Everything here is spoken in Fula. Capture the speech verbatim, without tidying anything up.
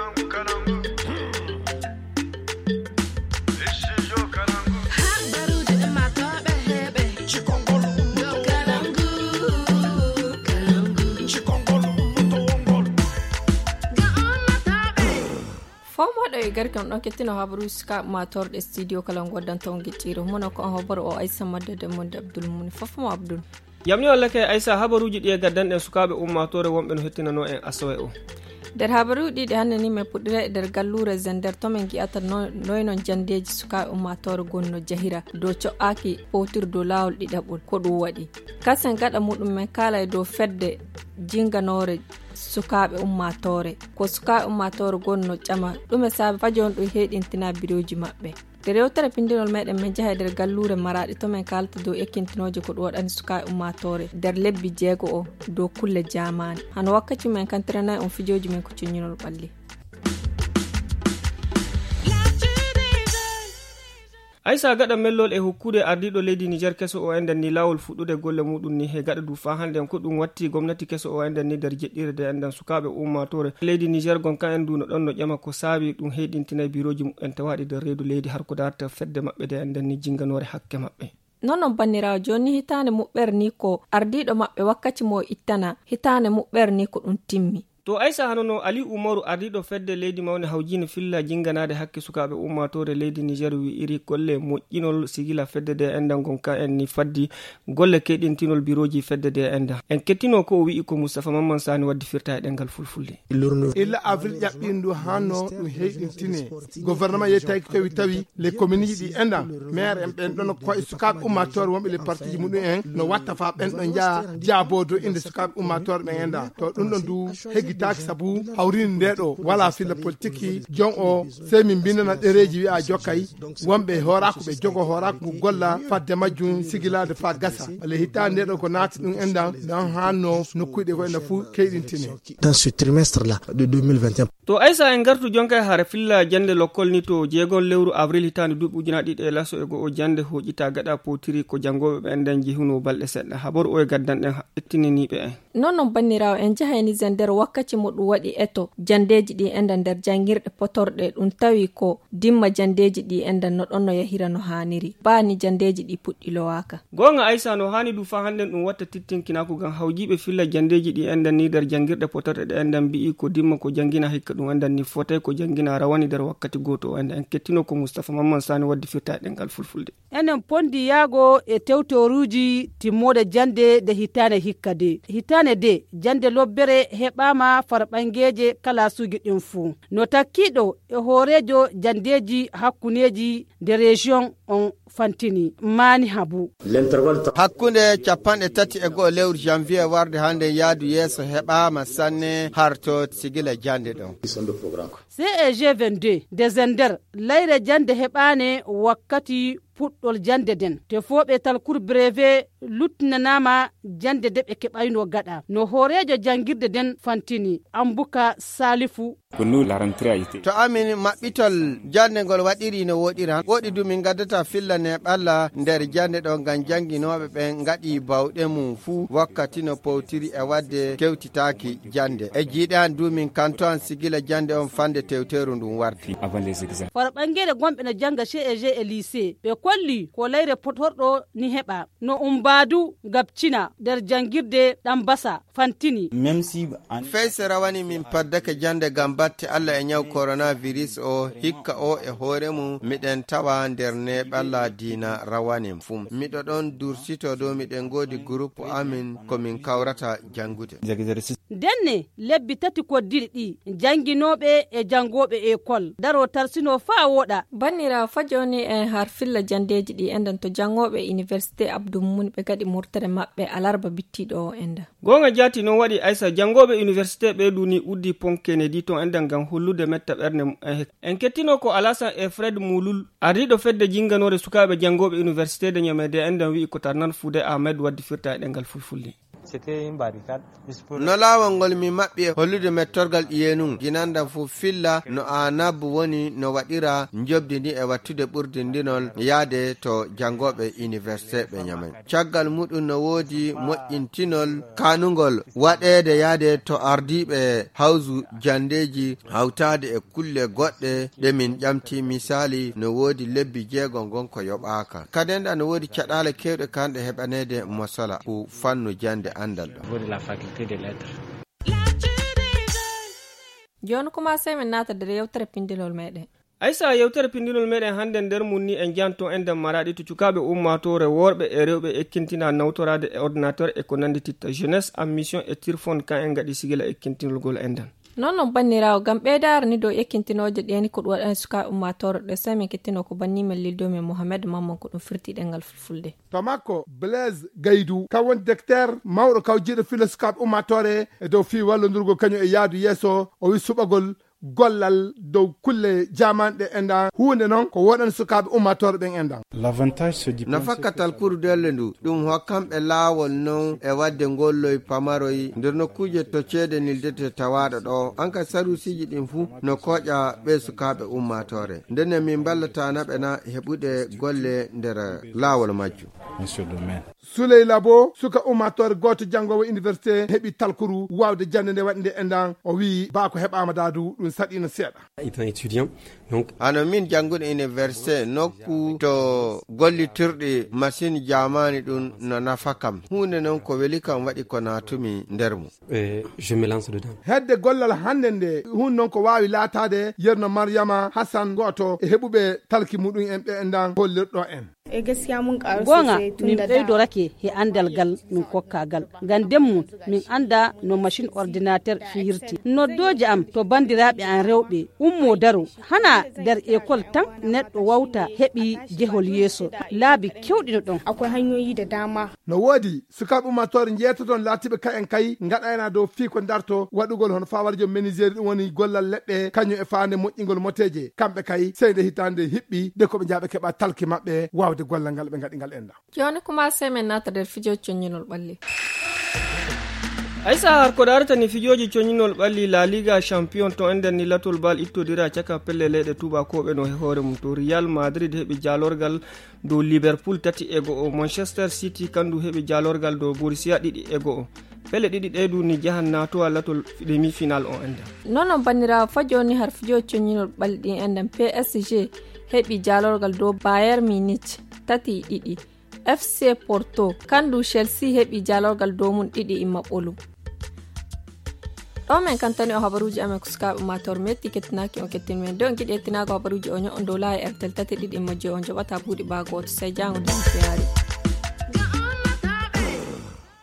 e garkam ɗon kettino habaru ska matorɗe studio kala goddan taw gicciro mono ko habar o Aissa maddade mon Abdul Mun fafmo Abdul yamni walla kay Aissa habaruji ɗi e gaddanɗen sukaɓe ummatore wonɓe no hettinano en asawe o der habaru ɗiɗi hannde ni me puɗɗira e nder gallure Zender to men gi'ata noynon jandeji sukaɓe ummatore gonno jahira dow co'aki powtir dow lawol ɗiɗaɓol ko ɗum waɗi kasen gaɗa muɗum men kala e dow fedde jinganore sukaɓe ummatore ko sukaɓe ummatore gonno ƴama ɗum e saabi faji on ɗum heɗintina biroji maɓɓe nde rewtere pindinol meɗen men jaha e nder gallure Maraɗi to men kalta dow ekkintinoje ko ɗum waɗani sukaɓe ummatore nder lebbi jeego o dow kulle jamani hano wakkati men kantiranayi on fijoji men ko coñinol ɓalli. Aissa gaɗa mellol e hokkude ardiɗo leydi Niger keso o enden ni lawol fuɗɗude golle muɗum ni he gaɗa du fa hande ko ɗum watti gomnati keso o enden ni nder jeɗɗirde enden sukaɓe ummatore leydi Niger gonka en du no ɗon no ƴama ko saabi ɗum heɗintina biroji mumen tawaɗi nder reedu leydi har ko darta fedde maɓɓe de enden ni jinganore hakke maɓɓe. non non bannirawo joni hitande muɓɓere ni ko ardiɗo maɓɓe wakkati mo ittana hitande muɓɓere ni ko ɗum timmi. to Aissa hanono Ali Umaru ardiɗo fedde leydi mawne hawjino filla jinganade hakke sukaɓe ummatore leydi Niger wi iri golle moƴƴinol sigila fedde de endan gonka en ni faddi golle keɗintinol biroji fedde de enda en kettino ko o wi'i ko Moustapha Mamman Sani waddi firta e ɗengal fulfulde illa avril ƴaɓɓindu hanno ɗum heɗintine gouvernement yettaki tawi tawi les communes ɗi endan maire en ɓen ɗon koye sukaɓe ummatore wonɓe les partie muɗum en no watta fa ɓen ɗon jaa jaabodo inde sukaɓe ummatore ɓen endan to ɗum ɗon du heggi taki sabu hawrini ndeɗo wala filla politique jon o sey min bindana ɗereji wi'a jokkay wonɓe horako ɓe jogo horako ngu golla fadde majjum sigilade fa gasa walla hitta ndeɗo ko naati ɗum endan ɗon hanno nokkuɗe ko enda fuu keyɗintine dans ce trimestre là de deux mille vingt et un. to Aissa en gartu jonka haare filla jande lokkol ni to jeegon lewru avril hitande duuɓi ujuna ɗiɗi e laso e go o jande hoƴƴita gaɗa potiri ko jangoɓe ɓe enden jehuno balɗe seɗɗa habaru o e gaddanɗen ettininiɓe en non non bannirawo en jahayni Zender wakkati mo ɗum waɗi eto jandeji ɗi endan nder jangirɗe potorɗe ɗum tawi ko dimma jandeji ɗi endan no ɗon no yahira no haniri bani jandeji ɗi puɗɗi lowaka gonga Aissa no hani du fa handen ɗum watta tittinkinako gam hawjiɓe filla jandeji ɗi endan ni nder jangirɗe potorɗe ɗe endan mbi'i ko dimma ko jangina hikka ɗum endan ni fotay ko jangina rawani nder wakkati goto o endan en kettino ko Moustapha Mamman Sani waddi firta e ɗengal fulfulde enen pondi yaago e tewtoruji timmode jande de hitane hikka de hitane de jande lobbere heɓama farɓangeje kala sugi ɗin fuu no takkiɗo e hoorejo jandeji hakkuneji de région on fantini mani habu hakkunde capanɗe tati e goho lewru janvier warde hande yaadu yeeso heɓama sanne harto sigila jande ɗon C E G vingt-deux de Zender layre jande heɓane wakkati puɗɗol jande den te foɓe talcour brevet luttinanama jande de ɓe keɓayno gaɗa no hoorejo jangirde den fantini Ambuka Salifu to amin maɓɓitol jande ngol waɗiri no woɗira woɗi du min gaddata fillane ɓalla nder jande ɗo ngam janginoɓe ɓen gaɗi bawɗe mum fuu wakkati no powtiri e wadde kewtitaki jande e jiiɗan du min kanto an sigila jande on fande tewteru ndum wardi farɓangede gonɓe no janga C E G e lycée ɓe kolli ko layre potorɗo ni heɓa no umbadu gabcina nder jangirde ɗan basa fantini feyse rawani min paddake jande gam batte Allah e nyaw coronavirus o hikka o e hoore mum miɗen tawa nder ne ɓalla dina rawani fum miɗo ɗon dursito do miɗen godi groupe amin komin kawrata jangude denne lebbi tati koddiɗi ɗi janginoɓe e jangoɓe école daro tarsino fa woɗa bannira fa joni en har filla jandeji ɗi endan to jangoɓe université Abdou Mun ɓe gaɗi murtere maɓɓe alarba bittiɗo o enda gonga jati non waɗi Aissa jangoɓe université ɓe duni uddi pont Kennedy to endan gam hollude metta ɓerne mum en kettino ko Alassane e Fred Mulul ardiɗo fedde jinganore sukaɓe jangoɓe université de Niamey de endan wi'i ko tarnan Fude Ahmed waddi firta e ɗengal fulfulde no lawol ngol mi maɓɓi hollude mettorgal iyenum ginanda fu filla no anabu woni no waɗira jobdi ndi e wattude ɓurde ndinol yaade to jangoɓe université ɓe ñamen caggal muɗum no woodi moƴƴintinol kanugol waɗede yaade to ardiɓe hawsu jandeji hawtade e kulle goɗɗe ɗe min ƴamti misali no woodi lebbi jeegol gon ko yoɓaka kadenda no woodi caɗale kewɗe kanɗe heɓanede mosala ko fannu jande andal ɗo joni kuma sai min nata da yewtere pindilol meɗen aysa yewtere pindinol meɗen hande nder mum ni en janto en den maraɗi to cukaɓe ummatore worɓe e rewɓe ekkintina nawtorade e ordinateur e ko nandi titta jeunesse en mission e tirfon kan en gaɗi sigila ekkintinolgol en den non non bannirawo gam ɓeydare ni dow ekkintinoje ɗeni ko ɗum waɗani suka ummatore ɗe sai min kettino ko bannimen lildomen mohamed mamman ko ɗum firti ɗengal fulfulde to makko blaise gaydou kan woni docteur mawɗo kawjiɗo filo sukaɓe ummatore e dow fi wallodurgo kañum e yaadu yesso o wi suɓagol gollal dow kulle jamanɗe endan hunde noon ko woɗan sukaɓe ummatore ɓen endan no fakkatal kurdelle ndu ɗum hokkamɓe laawol noon e wadde golloy pamaroy nder nokkuje to ceede nildete tawaɗo ɗo anka sarusiji ɗin fuu no koƴa ɓe sukaɓe ummatore ndenne min ballatanaɓe na heɓude golle nder laawol majjum Souley Labo suka ummatore goto jangowo université heɓi talkuru wawde jande nde waɗi nde endan o wi ba ko heɓama dadu ɗum saɗino seeɗa ano min janguɗo université nokku to gollitirɗe machine jamani ɗum no nafa kam hunde noon ko weli kam waɗi ko natumi nder mum hedde gollal hande nde hunde noon ko wawi laatade yerno Mariama Hassan goto e heɓuɓe talki muɗum en ɓe endan hollirɗo en e gaskiya mun karu gonga min ɓeydorake he andal gal min kokkagal gandem mum min anda no machine ordinateur fiyirti noddoje am to bandiraɓe an rewɓe ummo daro hana nder école tan neɗɗo wawta heɓi jehol yeeso laabi kewɗino ɗon akwai hanyoyi da dama no woodi sukaɓe ummatore jeetoton laatiɓe kay en kay gaɗayna dow fii ko darto waɗugol hono fawarjo ménigéri ɗum woni gollal leɗɗe kañum e fande moƴƴingol moteje kamɓe kay seyde hitande hiɓɓi de koɓe jaaɓe keɓa talki maɓɓe wawde gollal ngal ɓe gaɗi ngal enda joni kuma semen nata nder fijoji coñinol ɓalli aysa har ko daratani fijoji coñinol ɓalli la liga champion to enden ni latol bal ittodira caka pelle leyɗe tubakoɓe no e hoore mum to real madrid heɓi jalorgal dow liverpool tati e go'o manchester city kandu heɓi jalorgal dow borussia ɗiɗi e go'o pelle ɗiɗi ɗeɗu ni jahan natowa latol demi final o enda nonon bannirawo fa joni har fijoji coñinol ɓalli ɗin enden P S G heɓi jalorgal dow Bayern Munich tati ɗiɗi F C Porto kandu Chelsea heɓi jalorgal dow mum ɗiɗi imma ɓolu ɗo men kantani o habaruji amen ko sukaɓe ummatore metti kettinaki on kettin men de on giɗi ettinago habaruji o ño'on dow laawi airtel tati ɗiɗi imma joyi on joɓata buuɗi baagoto sey jango ndiyam feyaari